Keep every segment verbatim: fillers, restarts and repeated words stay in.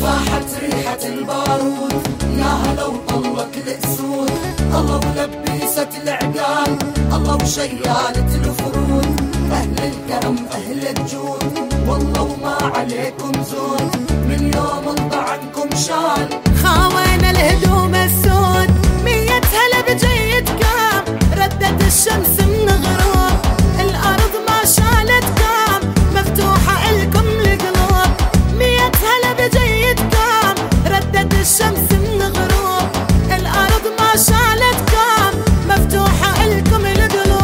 فاحت ريحة البارود يا هلا وطلت الاسود، الله ولبست العقال، الله وشيالة الفرود. اهل الكرم اهل الجود والله وما عليكم زود، من يوم انضع عنكم شال خاوينا الهدوم السود. مية هلا بجيد كام ردت الشمس من غروب، الارض ما شالت كام مفتوحة الكم القلوب. مية هلا بجيد كام ردت الشمس من غروب، الارض ما شالت كام مفتوحة الكم القلوب.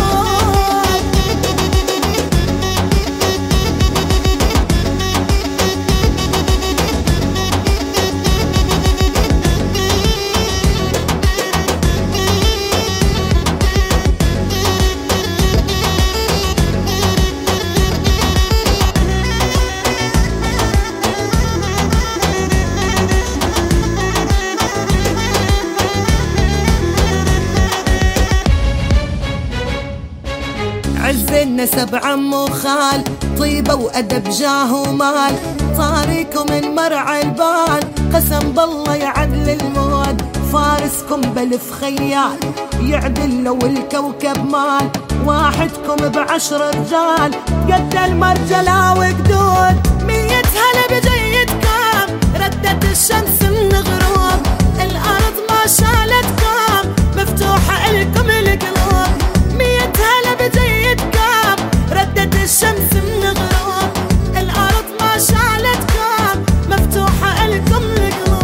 عز النسب عم وخال، طيبة وأدب جاه ومال، طاريكم من مرعى البال، قسم بالله يعدل المود. فارسكم بلف خيال يعدل لو الكوكب مال، واحدكم بعشر رجال قد المرجلة وقدود. مية هلا بجيد كام ردت الشمس من غروب، الأرض ما شالت كام مفتوحة الكم القلوب. مية هلا بجيد كام ردت الشمس من غروب، الأرض ما شالت كام مفتوحة الكم القلوب.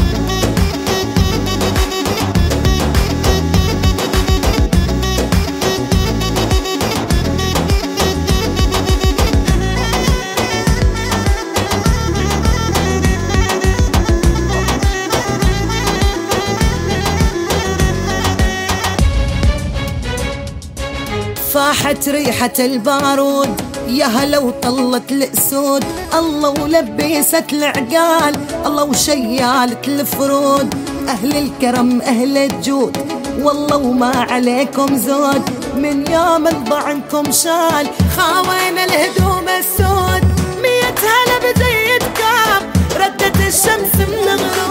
فاحت ريحة البارود يا هلا وطلت الاسود، الله ولبست العقال، الله وشيالة الفرود. اهل الكرم اهل الجود والله وما عليكم زود، من يوم انضع عنكم شال خاوينا الهدوم السود. مية هلا بجيد كام ردت الشمس من غروب،